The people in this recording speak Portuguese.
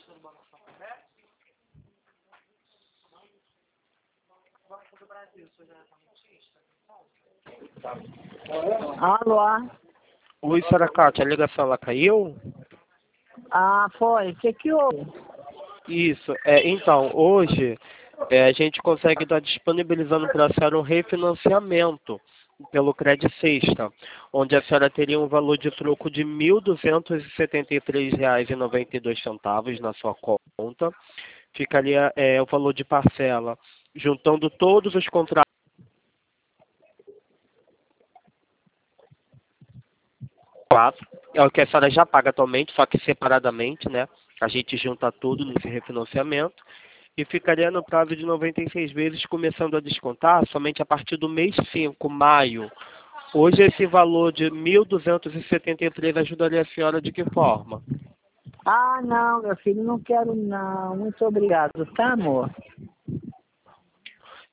Alô? Oi, senhora Cátia, a ligação ela caiu? Ah, foi. O que houve? Isso, então, hoje a gente consegue estar disponibilizando para a senhora um refinanciamento pelo Credit Sexta, onde a senhora teria um valor de troco de R$ 1.273,92 na sua conta. Ficaria o valor de parcela, juntando todos os contratos. É o que a senhora já paga atualmente, só que separadamente, né? A gente junta tudo nesse refinanciamento e ficaria no prazo de 96 vezes, começando a descontar somente a partir do mês 5, maio. Hoje esse valor de 1.273 ajudaria a senhora de que forma? Ah, não, meu filho, não quero não. Muito obrigado, tá, amor?